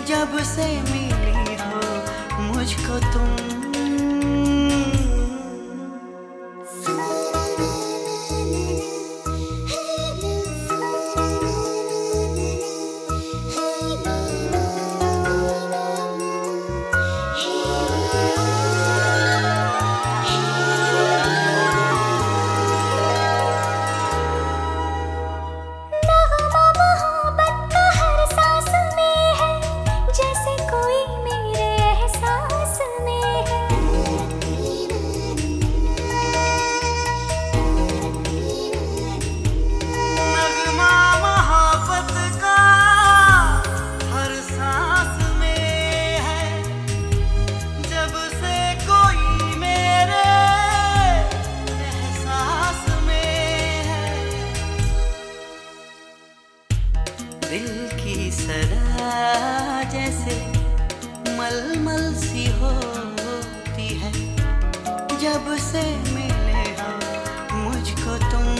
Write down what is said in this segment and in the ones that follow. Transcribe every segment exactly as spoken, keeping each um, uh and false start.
जब से मिली हो मुझको तुम। दिल की सदा जैसे मलमल सी होती है, जब से मिले हो मुझको तुम।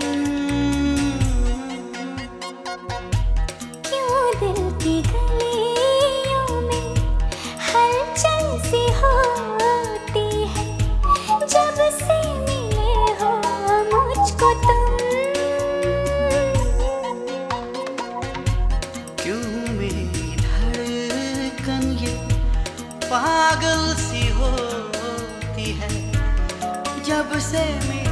क्यों दिल की गलियों में हलचल सी होती है, जब से मिले हो मुझको तुम। पागल सी होती है जब से